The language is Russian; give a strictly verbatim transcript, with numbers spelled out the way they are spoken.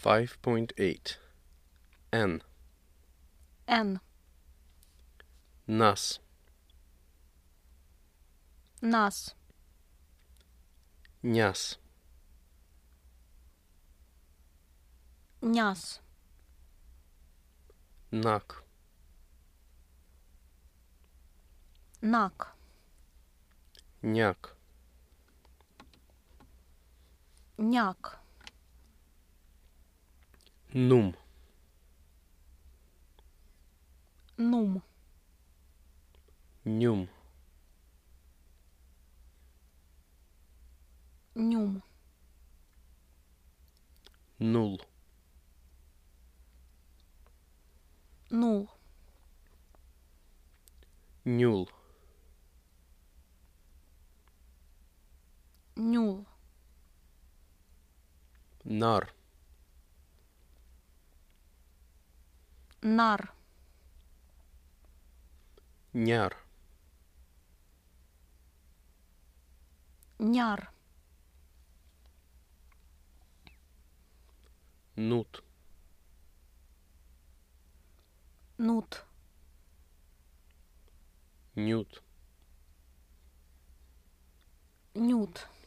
five point eight. N. Н. Нас. Нас. Няс. Няс. Нак. Нак. Няк. Няк. Нум. Нум. Нюм. Нюм. Нул. Нул. Нюл. Нюл. Нар. Нар. Няр. Няр. Нут. Нут. Нют. Нют.